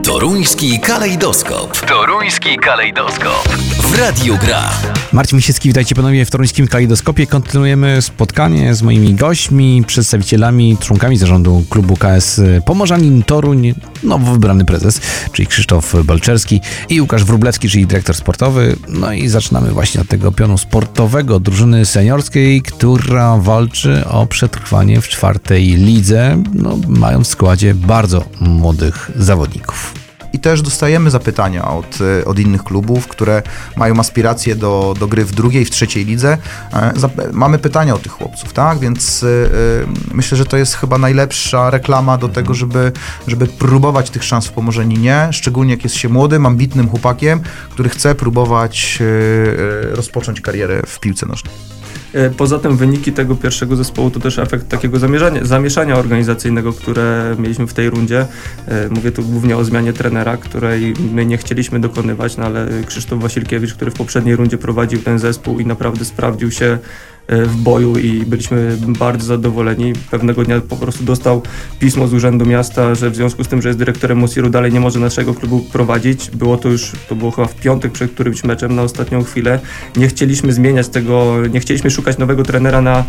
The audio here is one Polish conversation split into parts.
Toruński kalejdoskop. Toruński kalejdoskop. W Radiu Gra. Marcin Misiecki, witajcie panowie w Toruńskim kalejdoskopie. Kontynuujemy spotkanie z moimi gośćmi, przedstawicielami, członkami zarządu klubu KS Pomorzanin Toruń, nowo wybrany prezes, czyli Krzysztof Balczerski i Łukasz Wróblewski, czyli dyrektor sportowy. No i zaczynamy właśnie od tego pionu sportowego drużyny seniorskiej, która walczy o przetrwanie w 4. lidze, mając w składzie bardzo młodych zawodników. I też dostajemy zapytania od innych klubów, które mają aspiracje do gry w 2. i w 3. lidze. Mamy pytania od tych chłopców, tak? Więc myślę, że to jest chyba najlepsza reklama do tego, żeby próbować tych szans w Pomorzaninie, szczególnie jak jest się młodym, ambitnym chłopakiem, który chce próbować rozpocząć karierę w piłce nożnej. Poza tym wyniki tego pierwszego zespołu to też efekt takiego zamieszania organizacyjnego, które mieliśmy w tej rundzie. Mówię tu głównie o zmianie trenera, której my nie chcieliśmy dokonywać, ale Krzysztof Wasilkiewicz, który w poprzedniej rundzie prowadził ten zespół i naprawdę sprawdził się w boju i byliśmy bardzo zadowoleni. Pewnego dnia po prostu dostał pismo z Urzędu Miasta, że w związku z tym, że jest dyrektorem Mosiru, dalej nie może naszego klubu prowadzić. To było chyba w piątek przed którymś meczem na ostatnią chwilę. Nie chcieliśmy zmieniać tego, nie chcieliśmy szukać nowego trenera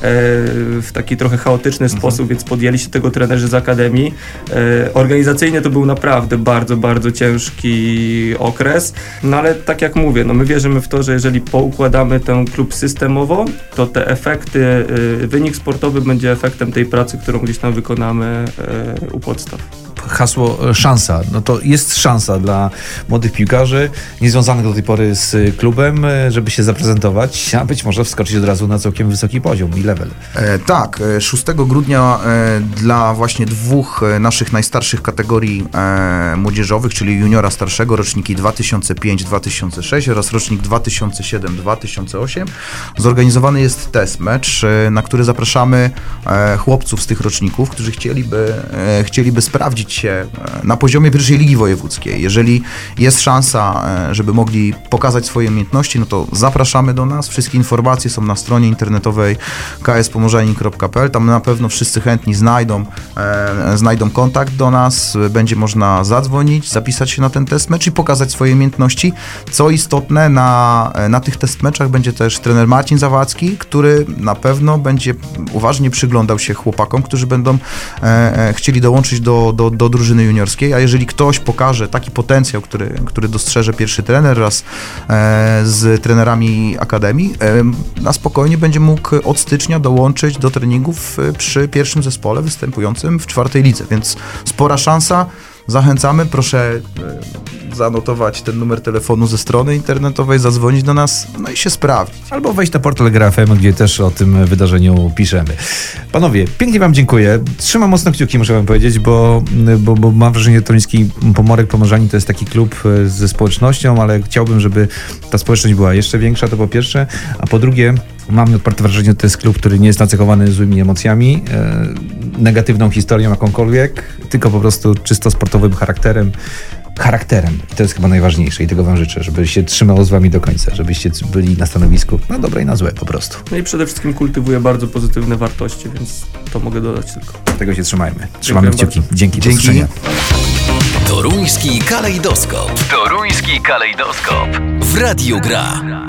w taki trochę chaotyczny sposób, więc podjęli się tego trenerzy z Akademii. Organizacyjnie to był naprawdę bardzo, bardzo ciężki okres, ale tak jak mówię, my wierzymy w to, że jeżeli poukładamy ten klub systemowo, to te efekty, wynik sportowy będzie efektem tej pracy, którą gdzieś tam wykonamy u podstaw. Hasło szansa. To jest szansa dla młodych piłkarzy, niezwiązanych do tej pory z klubem, żeby się zaprezentować, a być może wskoczyć od razu na całkiem wysoki poziom i level. Tak, 6 grudnia dla właśnie 2 naszych najstarszych kategorii młodzieżowych, czyli juniora starszego, roczniki 2005-2006 oraz rocznik 2007-2008, zorganizowany jest test mecz, na który zapraszamy chłopców z tych roczników, którzy chcieliby sprawdzić się na poziomie 1. Ligi Wojewódzkiej. Jeżeli jest szansa, żeby mogli pokazać swoje umiejętności, to zapraszamy do nas. Wszystkie informacje są na stronie internetowej kspomorzanin.pl. Tam na pewno wszyscy chętni znajdą kontakt do nas. Będzie można zadzwonić, zapisać się na ten test mecz i pokazać swoje umiejętności. Co istotne, na tych test meczach będzie też trener Marcin Zawadzki, który na pewno będzie uważnie przyglądał się chłopakom, którzy będą chcieli dołączyć do drużyny juniorskiej, a jeżeli ktoś pokaże taki potencjał, który dostrzeże pierwszy trener wraz z trenerami Akademii, na spokojnie będzie mógł od stycznia dołączyć do treningów przy pierwszym zespole występującym w 4. lidze, więc spora szansa. Zachęcamy, proszę zanotować ten numer telefonu ze strony internetowej, zadzwonić do nas, i się sprawdzić. Albo wejść na portal Gra FM, gdzie też o tym wydarzeniu piszemy. Panowie, pięknie wam dziękuję. Trzymam mocno kciuki, muszę wam powiedzieć, bo mam wrażenie, że Toruński Pomorek-Pomorzanin to jest taki klub ze społecznością, ale chciałbym, żeby ta społeczność była jeszcze większa, to po pierwsze, a po drugie, mam odparte wrażenie, że to jest klub, który nie jest nacechowany złymi emocjami, negatywną historią jakąkolwiek, tylko po prostu czysto sportowym charakterem. I to jest chyba najważniejsze i tego wam życzę, żeby się trzymało z wami do końca, żebyście byli na stanowisku na dobre i na złe po prostu. I przede wszystkim kultywuje bardzo pozytywne wartości, więc to mogę dodać tylko. Tego się trzymajmy. Trzymamy kciuki. Bardzo. Dzięki. Toruński kalejdoskop. Toruński kalejdoskop. W Radiu Gra.